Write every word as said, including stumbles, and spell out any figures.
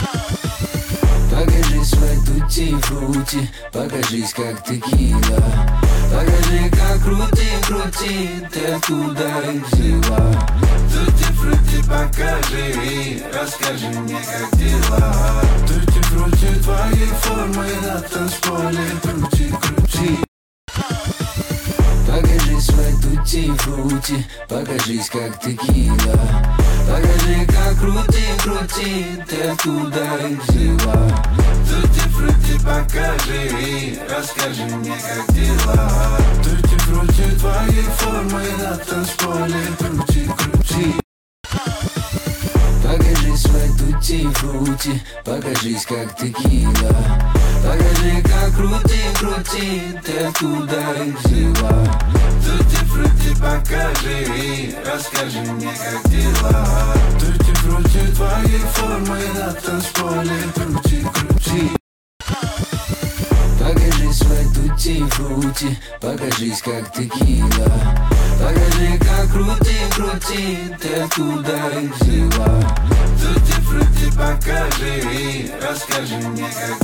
Покажи свой тутти-фрути, покажись как текила. Покажи как крути, крути, ты откуда их взяла. Тутти-фрути покажи, расскажи мне как дела. Тутти-фрути твоей формы на танцполе, крути, крути. Покажи свой тутти-фрути, покажись как текила. Покажи как крути, крути, ты откуда их взяла. Тутти-фрути покажи, расскажи мне как дела. Тутти-фрути твоей формы на танцполе, крути, крути. Покажи свой тутти-фрути, покажись как текила. Покажи как крути, крути, ты откуда их взяла. Тутти-фрути покажи, расскажи мне как дела. Тутти-фрути твоей формы на танцполе, крути, крути. Покажи свой тутти-фрути, покажись как текила. Покажи как крути, крути, ты откуда их взяла. Тутти-фрути покажи, расскажи мне как